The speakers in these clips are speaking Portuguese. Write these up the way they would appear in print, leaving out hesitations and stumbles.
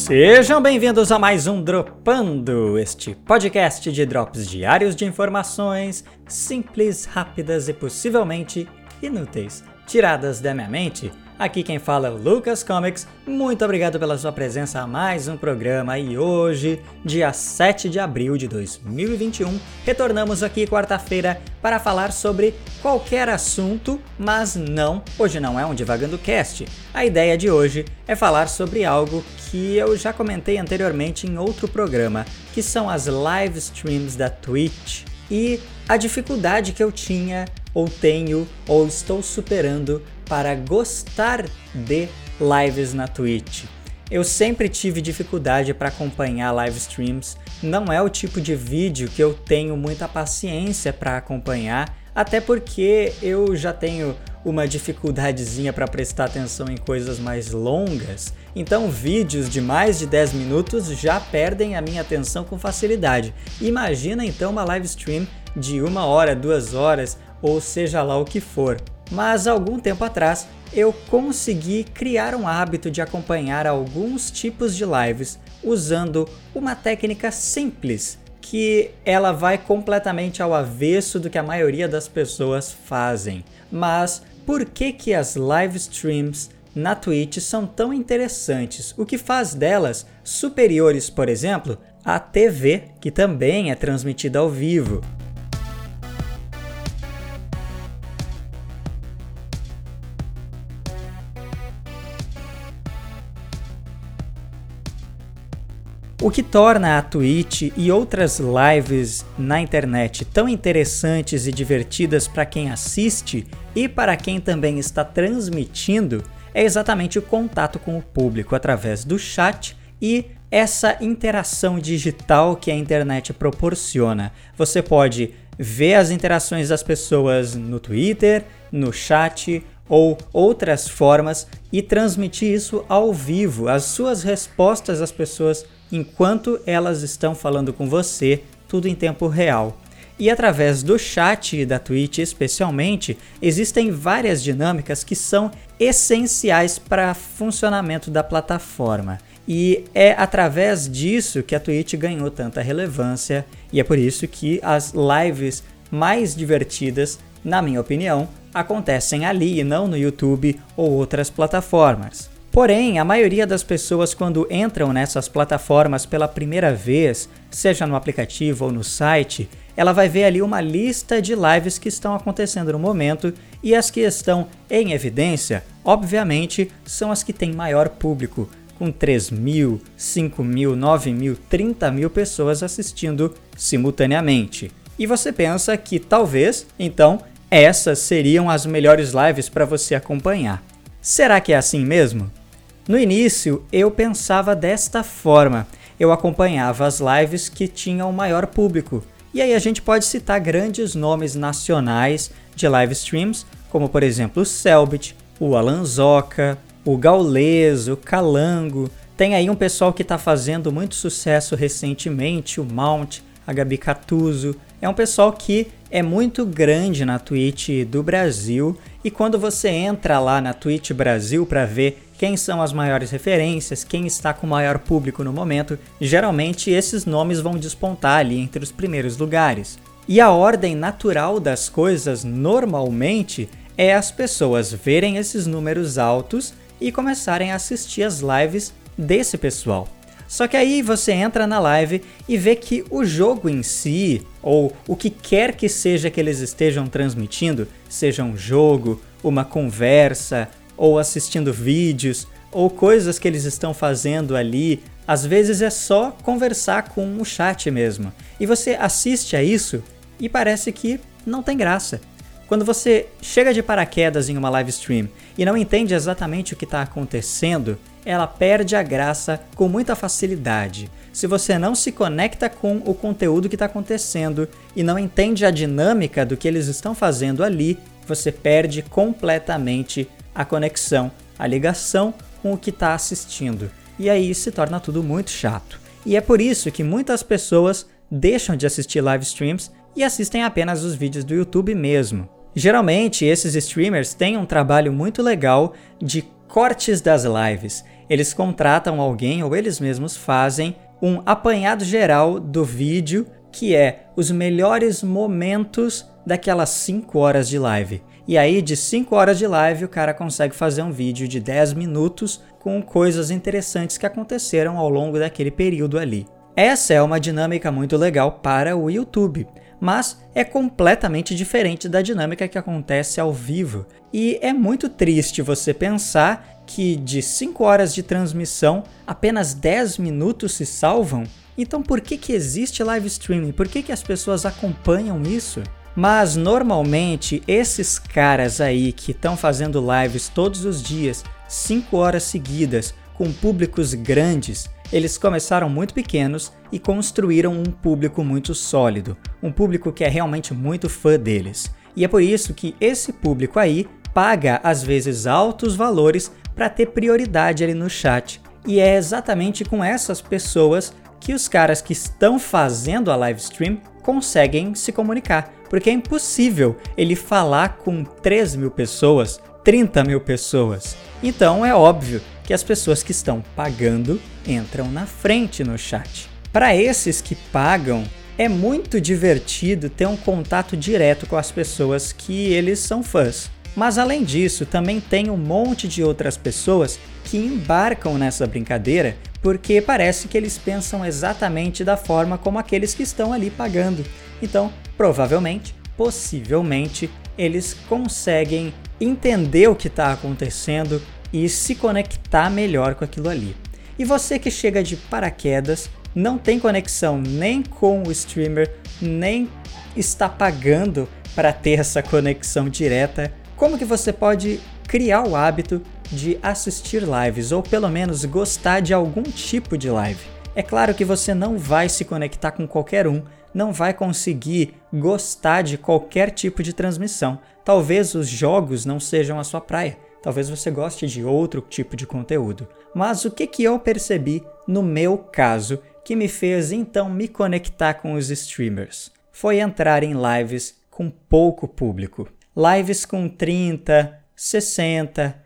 Sejam bem-vindos a mais um Dropando, este podcast de drops diários de informações simples, rápidas e possivelmente inúteis, tiradas da minha mente. Aqui quem fala é o Lucas Comics, muito obrigado pela sua presença a mais um programa e hoje, dia 7 de abril de 2021, retornamos aqui quarta-feira para falar sobre qualquer assunto, mas hoje não é um Divagando Cast. A ideia de hoje é falar sobre algo que eu já comentei anteriormente em outro programa, que são as live streams da Twitch e a dificuldade que eu tinha, ou tenho, ou estou superando para gostar de lives na Twitch. Eu sempre tive dificuldade para acompanhar live streams, não é o tipo de vídeo que eu tenho muita paciência para acompanhar, até porque eu já tenho uma dificuldadezinha para prestar atenção em coisas mais longas, então vídeos de mais de 10 minutos já perdem a minha atenção com facilidade. Imagina então uma live stream de 1 hora, 2 horas, ou seja lá o que for. Mas algum tempo atrás eu consegui criar um hábito de acompanhar alguns tipos de lives usando uma técnica simples, que ela vai completamente ao avesso do que a maioria das pessoas fazem. Mas por que as live streams na Twitch são tão interessantes? O que faz delas superiores, por exemplo, à TV, que também é transmitida ao vivo? O que torna a Twitch e outras lives na internet tão interessantes e divertidas para quem assiste e para quem também está transmitindo é exatamente o contato com o público através do chat e essa interação digital que a internet proporciona. Você pode ver as interações das pessoas no Twitter, no chat ou outras formas e transmitir isso ao vivo, as suas respostas às pessoas enquanto elas estão falando com você, tudo em tempo real. E através do chat da Twitch especialmente, existem várias dinâmicas que são essenciais para o funcionamento da plataforma. E é através disso que a Twitch ganhou tanta relevância e é por isso que as lives mais divertidas, na minha opinião, acontecem ali e não no YouTube ou outras plataformas. Porém, a maioria das pessoas quando entram nessas plataformas pela primeira vez, seja no aplicativo ou no site, ela vai ver ali uma lista de lives que estão acontecendo no momento e as que estão em evidência, obviamente, são as que têm maior público, com 3.000, 5.000, 9.000, 30.000 pessoas assistindo simultaneamente. E você pensa que talvez, então, essas seriam as melhores lives para você acompanhar. Será que é assim mesmo? No início, eu pensava desta forma. Eu acompanhava as lives que tinham maior público. E aí a gente pode citar grandes nomes nacionais de live streams, como por exemplo o Selbit, o Alanzoca, o Gaules, o Calango. Tem aí um pessoal que está fazendo muito sucesso recentemente, o Mount, a Gabi Catuzzo. É um pessoal que é muito grande na Twitch do Brasil e quando você entra lá na Twitch Brasil para ver quem são as maiores referências, quem está com o maior público no momento, geralmente esses nomes vão despontar ali entre os primeiros lugares. E a ordem natural das coisas normalmente é as pessoas verem esses números altos e começarem a assistir as lives desse pessoal. Só que aí você entra na live e vê que o jogo em si, ou o que quer que seja que eles estejam transmitindo, seja um jogo, uma conversa, ou assistindo vídeos, ou coisas que eles estão fazendo ali, às vezes é só conversar com o chat mesmo. E você assiste a isso e parece que não tem graça. Quando você chega de paraquedas em uma live stream e não entende exatamente o que está acontecendo, ela perde a graça com muita facilidade. Se você não se conecta com o conteúdo que está acontecendo e não entende a dinâmica do que eles estão fazendo ali, você perde completamente a conexão, a ligação com o que está assistindo. E aí se torna tudo muito chato. E é por isso que muitas pessoas deixam de assistir live streams e assistem apenas os vídeos do YouTube mesmo. Geralmente esses streamers têm um trabalho muito legal de cortes das lives. eles contratam alguém ou eles mesmos fazem um apanhado geral do vídeo, que é os melhores momentos daquelas 5 horas de live. E aí, de 5 horas de live, o cara consegue fazer um vídeo de 10 minutos com coisas interessantes que aconteceram ao longo daquele período ali. Essa é uma dinâmica muito legal para o YouTube, mas é completamente diferente da dinâmica que acontece ao vivo. E é muito triste você pensar que de 5 horas de transmissão, apenas 10 minutos se salvam. Então por que existe live streaming? Por que as pessoas acompanham isso? Mas normalmente esses caras aí que estão fazendo lives todos os dias, 5 horas seguidas, com públicos grandes, eles começaram muito pequenos e construíram um público muito sólido, um público que é realmente muito fã deles. E é por isso que esse público aí paga às vezes altos valores para ter prioridade ali no chat. E é exatamente com essas pessoas que os caras que estão fazendo a live stream conseguem se comunicar, porque é impossível ele falar com 3.000 pessoas, 30.000 pessoas. Então é óbvio que as pessoas que estão pagando entram na frente no chat. Para esses que pagam, é muito divertido ter um contato direto com as pessoas que eles são fãs. Mas além disso, também tem um monte de outras pessoas que embarcam nessa brincadeira porque parece que eles pensam exatamente da forma como aqueles que estão ali pagando. Então, provavelmente, possivelmente, eles conseguem entender o que está acontecendo e se conectar melhor com aquilo ali. E você que chega de paraquedas, não tem conexão nem com o streamer, nem está pagando para ter essa conexão direta, como que você pode criar o hábito de assistir lives, ou pelo menos gostar de algum tipo de live? É claro que você não vai se conectar com qualquer um, não vai conseguir gostar de qualquer tipo de transmissão. Talvez os jogos não sejam a sua praia, talvez você goste de outro tipo de conteúdo. Mas o que eu percebi no meu caso que me fez então me conectar com os streamers? Foi entrar em lives com pouco público. Lives com 30, 60,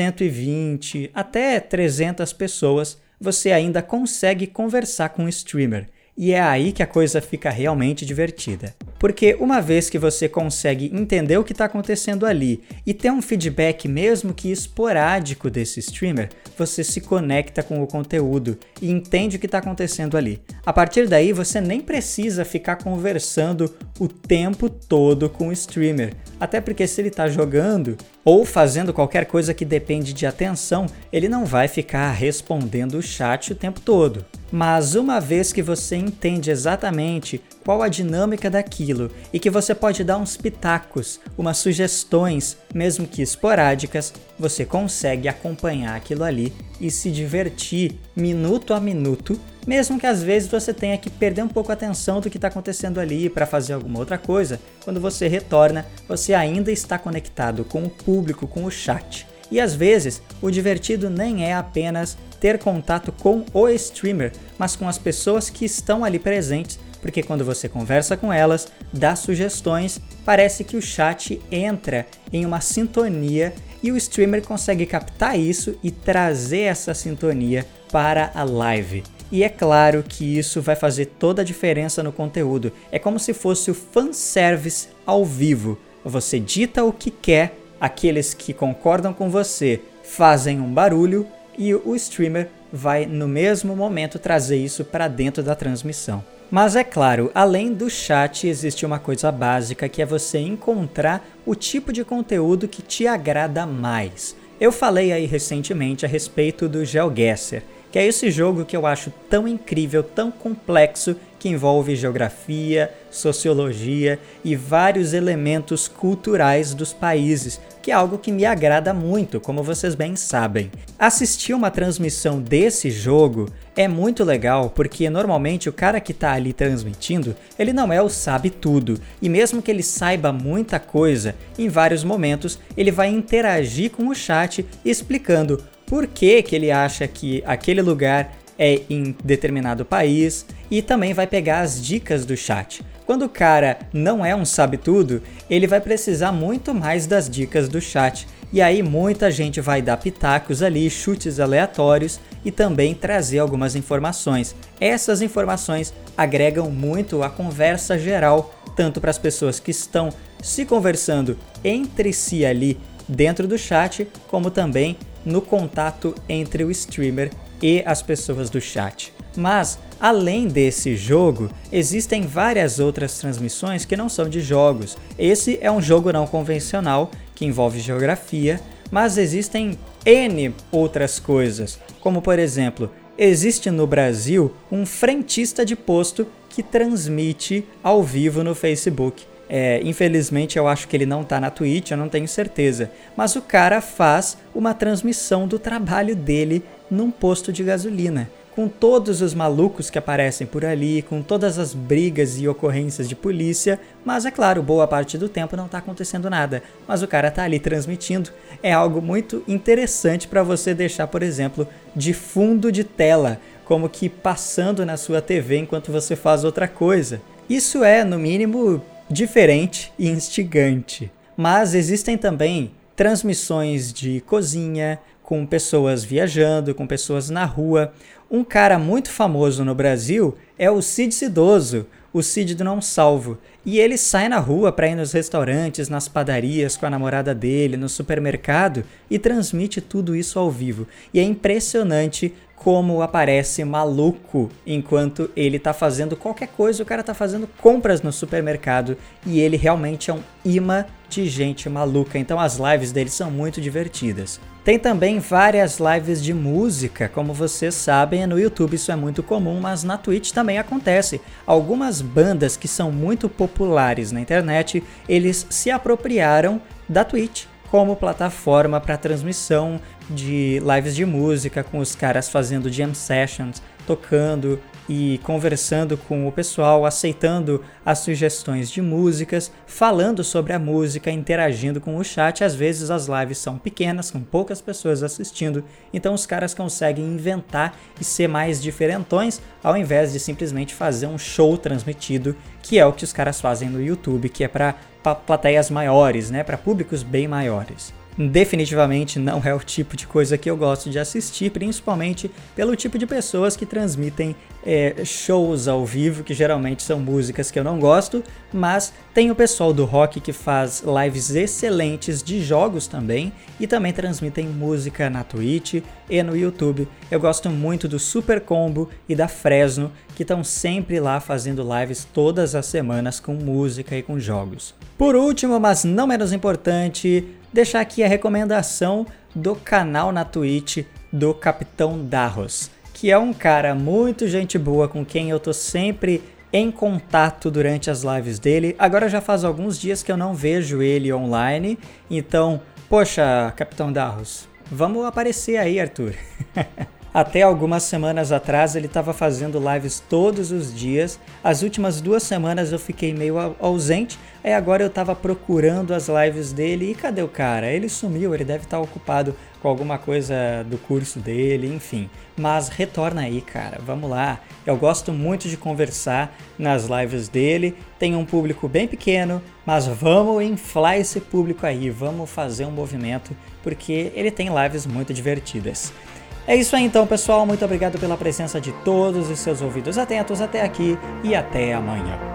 120, até 300 pessoas, você ainda consegue conversar com o streamer. E é aí que a coisa fica realmente divertida. Porque uma vez que você consegue entender o que está acontecendo ali e ter um feedback mesmo que esporádico desse streamer, você se conecta com o conteúdo e entende o que está acontecendo ali. A partir daí você nem precisa ficar conversando o tempo todo com o streamer. Até porque se ele está jogando ou fazendo qualquer coisa que depende de atenção, ele não vai ficar respondendo o chat o tempo todo. Mas uma vez que você entende exatamente qual a dinâmica daquilo e que você pode dar uns pitacos, umas sugestões, mesmo que esporádicas, você consegue acompanhar aquilo ali e se divertir minuto a minuto, mesmo que às vezes você tenha que perder um pouco a atenção do que está acontecendo ali para fazer alguma outra coisa. Quando você retorna, você ainda está conectado com o público, com o chat. E às vezes, o divertido nem é apenas ter contato com o streamer, mas com as pessoas que estão ali presentes, porque quando você conversa com elas, dá sugestões, parece que o chat entra em uma sintonia e o streamer consegue captar isso e trazer essa sintonia para a live. E é claro que isso vai fazer toda a diferença no conteúdo. É como se fosse o fanservice ao vivo. Você dita o que quer, aqueles que concordam com você fazem um barulho e o streamer vai no mesmo momento trazer isso para dentro da transmissão. Mas é claro, além do chat existe uma coisa básica que é você encontrar o tipo de conteúdo que te agrada mais. Eu falei aí recentemente a respeito do GeoGuessr, que é esse jogo que eu acho tão incrível, tão complexo, que envolve geografia, sociologia e vários elementos culturais dos países, que é algo que me agrada muito, como vocês bem sabem. Assistir uma transmissão desse jogo é muito legal, porque normalmente o cara que está ali transmitindo, ele não é o sabe-tudo, e mesmo que ele saiba muita coisa, em vários momentos ele vai interagir com o chat explicando por que ele acha que aquele lugar é em determinado país e também vai pegar as dicas do chat. Quando o cara não é um sabe-tudo, ele vai precisar muito mais das dicas do chat. E aí muita gente vai dar pitacos ali, chutes aleatórios e também trazer algumas informações. Essas informações agregam muito a conversa geral, tanto para as pessoas que estão se conversando entre si ali dentro do chat, como também no contato entre o streamer e as pessoas do chat. Mas, além desse jogo, existem várias outras transmissões que não são de jogos. Esse é um jogo não convencional, que envolve geografia, mas existem N outras coisas, como por exemplo, existe no Brasil um frentista de posto que transmite ao vivo no Facebook. Infelizmente eu acho que ele não tá na Twitch, eu não tenho certeza, mas o cara faz uma transmissão do trabalho dele num posto de gasolina, com todos os malucos que aparecem por ali, com todas as brigas e ocorrências de polícia, mas é claro, boa parte do tempo não tá acontecendo nada, mas o cara tá ali transmitindo. É algo muito interessante para você deixar, por exemplo, de fundo de tela, como que passando na sua TV enquanto você faz outra coisa. Isso é, no mínimo, diferente e instigante. Mas existem também transmissões de cozinha, com pessoas viajando, com pessoas na rua. Um cara muito famoso no Brasil é o Cid Cidoso, o Cid do Não Salvo. E ele sai na rua para ir nos restaurantes, nas padarias com a namorada dele, no supermercado e transmite tudo isso ao vivo. E é impressionante como aparece maluco enquanto ele tá fazendo qualquer coisa, o cara tá fazendo compras no supermercado e ele realmente é um imã de gente maluca, então as lives dele são muito divertidas. Tem também várias lives de música, como vocês sabem, no YouTube isso é muito comum, mas na Twitch também acontece. Algumas bandas que são muito populares na internet, eles se apropriaram da Twitch como plataforma para transmissão de lives de música, com os caras fazendo jam sessions, tocando e conversando com o pessoal, aceitando as sugestões de músicas, falando sobre a música, interagindo com o chat. Às vezes as lives são pequenas, com poucas pessoas assistindo, então os caras conseguem inventar e ser mais diferentões, ao invés de simplesmente fazer um show transmitido, que é o que os caras fazem no YouTube, que é para plateias maiores, né, para públicos bem maiores. Definitivamente não é o tipo de coisa que eu gosto de assistir, principalmente pelo tipo de pessoas que transmitem shows ao vivo, que geralmente são músicas que eu não gosto, mas tem o pessoal do rock que faz lives excelentes de jogos também, e também transmitem música na Twitch e no YouTube. Eu gosto muito do Super Combo e da Fresno, que estão sempre lá fazendo lives todas as semanas com música e com jogos. Por último, mas não menos importante, deixar aqui a recomendação do canal na Twitch do Capitão Darros, que é um cara muito gente boa com quem eu tô sempre em contato durante as lives dele. Agora já faz alguns dias que eu não vejo ele online, então, poxa, Capitão Darros, vamos aparecer aí, Arthur. Até algumas semanas atrás ele estava fazendo lives todos os dias. As últimas 2 semanas eu fiquei meio ausente. Aí agora eu estava procurando as lives dele e cadê o cara? Ele sumiu, ele deve estar ocupado com alguma coisa do curso dele, enfim. Mas retorna aí, cara, vamos lá. Eu gosto muito de conversar nas lives dele. Tem um público bem pequeno, mas vamos inflar esse público aí. Vamos fazer um movimento, porque ele tem lives muito divertidas. É isso aí então, pessoal. Muito obrigado pela presença de todos os seus ouvidos atentos até aqui e até amanhã.